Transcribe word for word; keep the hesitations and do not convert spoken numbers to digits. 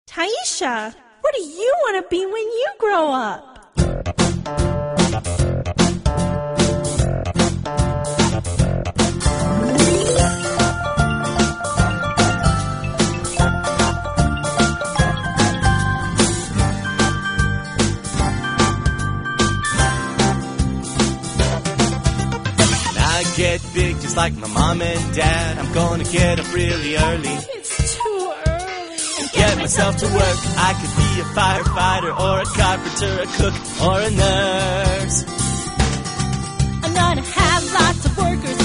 Taisha, what do you want to be when you grow up? Get big just like my mom and dad. I'm gonna get up really early. It's too early. And get myself to work. I could be a firefighter or a carpenter, a cook or a nurse. I'm gonna have lots of workers